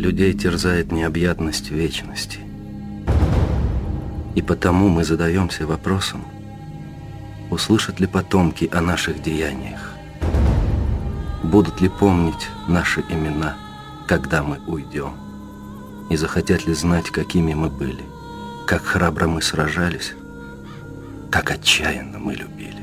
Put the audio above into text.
Людей терзает необъятность вечности. И потому мы задаемся вопросом, услышат ли потомки о наших деяниях, будут ли помнить наши имена, когда мы уйдем, и захотят ли знать, какими мы были, как храбро мы сражались, как отчаянно мы любили.